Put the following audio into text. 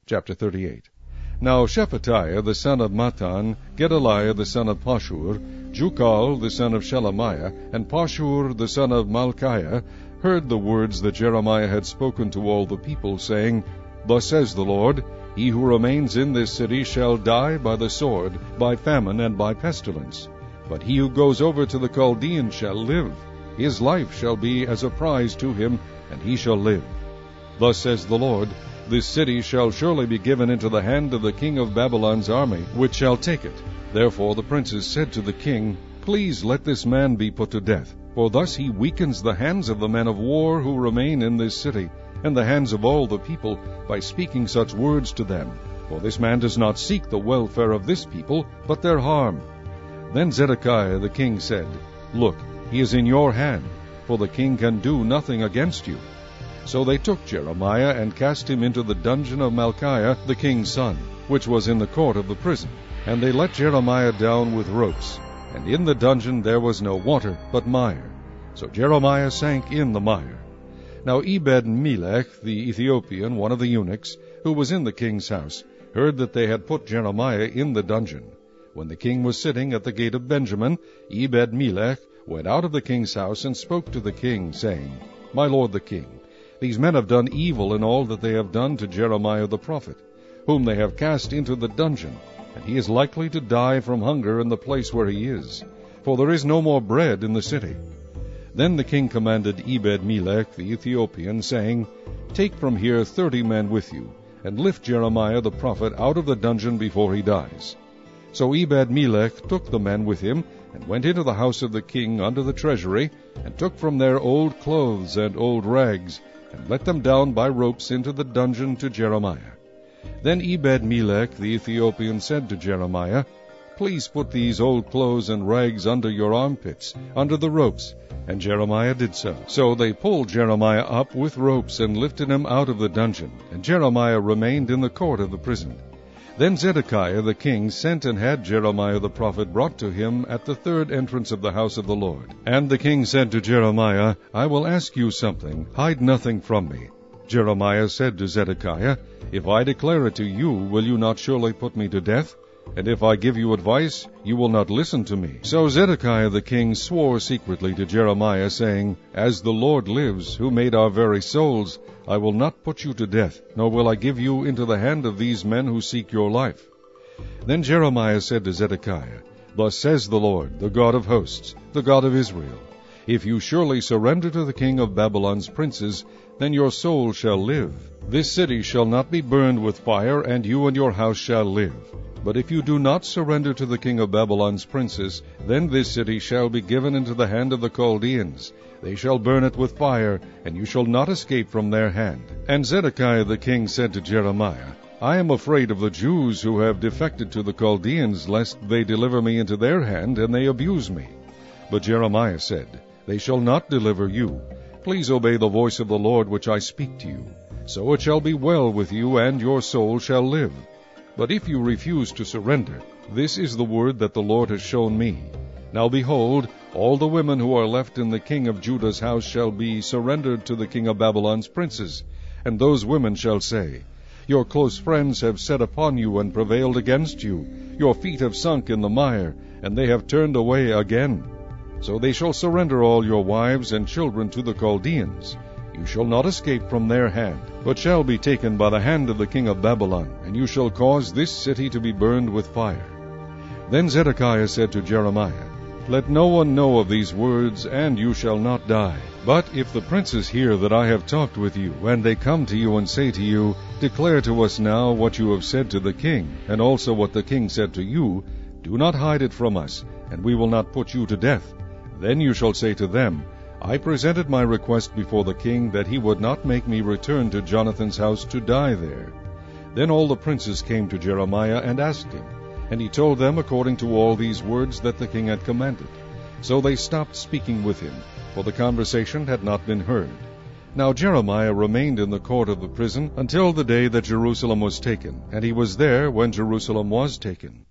Chapter 38. Now Shephatiah the son of Mattan, Gedaliah the son of Pashur, Jukal the son of Shelemiah, and Pashur the son of Malchiah heard the words that Jeremiah had spoken to all the people, saying, Thus says the Lord, He who remains in this city shall die by the sword, by famine, and by pestilence. But he who goes over to the Chaldeans shall live. His life shall be as a prize to him, and he shall live. Thus says the Lord, This city shall surely be given into the hand of the king of Babylon's army, which shall take it. Therefore the princes said to the king, Please let this man be put to death, for thus he weakens the hands of the men of war who remain in this city, and the hands of all the people, by speaking such words to them. For this man does not seek the welfare of this people, but their harm. Then Zedekiah the king said, Look, he is in your hand, for the king can do nothing against you. So they took Jeremiah and cast him into the dungeon of Malchiah the king's son, which was in the court of the prison. And they let Jeremiah down with ropes. And in the dungeon there was no water, but mire. So Jeremiah sank in the mire. Now Ebed-melech the Ethiopian, one of the eunuchs, who was in the king's house, heard that they had put Jeremiah in the dungeon. When the king was sitting at the gate of Benjamin, Ebed-melech went out of the king's house and spoke to the king, saying, My lord the king, these men have done evil in all that they have done to Jeremiah the prophet, whom they have cast into the dungeon, and he is likely to die from hunger in the place where he is, for there is no more bread in the city. Then the king commanded Ebed-melech the Ethiopian, saying, Take from here 30 men with you, and lift Jeremiah the prophet out of the dungeon before he dies. So Ebed-melech took the men with him, and went into the house of the king under the treasury, and took from there old clothes and old rags, and let them down by ropes into the dungeon to Jeremiah. Then Ebed-melech the Ethiopian said to Jeremiah, Please put these old clothes and rags under your armpits, under the ropes. And Jeremiah did so. So they pulled Jeremiah up with ropes and lifted him out of the dungeon, and Jeremiah remained in the court of the prison. Then Zedekiah the king sent and had Jeremiah the prophet brought to him at the third entrance of the house of the Lord. And the king said to Jeremiah, I will ask you something, hide nothing from me. Jeremiah said to Zedekiah, If I declare it to you, will you not surely put me to death? And if I give you advice, you will not listen to me. So Zedekiah the king swore secretly to Jeremiah, saying, As the Lord lives, who made our very souls, I will not put you to death, nor will I give you into the hand of these men who seek your life. Then Jeremiah said to Zedekiah, Thus says the Lord, the God of hosts, the God of Israel, If you surely surrender to the king of Babylon's princes, then your soul shall live. This city shall not be burned with fire, and you and your house shall live. But if you do not surrender to the king of Babylon's princes, then this city shall be given into the hand of the Chaldeans. They shall burn it with fire, and you shall not escape from their hand. And Zedekiah the king said to Jeremiah, I am afraid of the Jews who have defected to the Chaldeans, lest they deliver me into their hand, and they abuse me. But Jeremiah said, They shall not deliver you. Please obey the voice of the Lord which I speak to you. So it shall be well with you, and your soul shall live. But if you refuse to surrender, this is the word that the Lord has shown me. Now behold, all the women who are left in the king of Judah's house shall be surrendered to the king of Babylon's princes. And those women shall say, Your close friends have set upon you and prevailed against you. Your feet have sunk in the mire, and they have turned away again. So they shall surrender all your wives and children to the Chaldeans. You shall not escape from their hand, but shall be taken by the hand of the king of Babylon, and you shall cause this city to be burned with fire. Then Zedekiah said to Jeremiah, Let no one know of these words, and you shall not die. But if the princes hear that I have talked with you, and they come to you and say to you, Declare to us now what you have said to the king, and also what the king said to you, do not hide it from us, and we will not put you to death. Then you shall say to them, I presented my request before the king that he would not make me return to Jonathan's house to die there. Then all the princes came to Jeremiah and asked him, and he told them according to all these words that the king had commanded. So they stopped speaking with him, for the conversation had not been heard. Now Jeremiah remained in the court of the prison until the day that Jerusalem was taken, and he was there when Jerusalem was taken.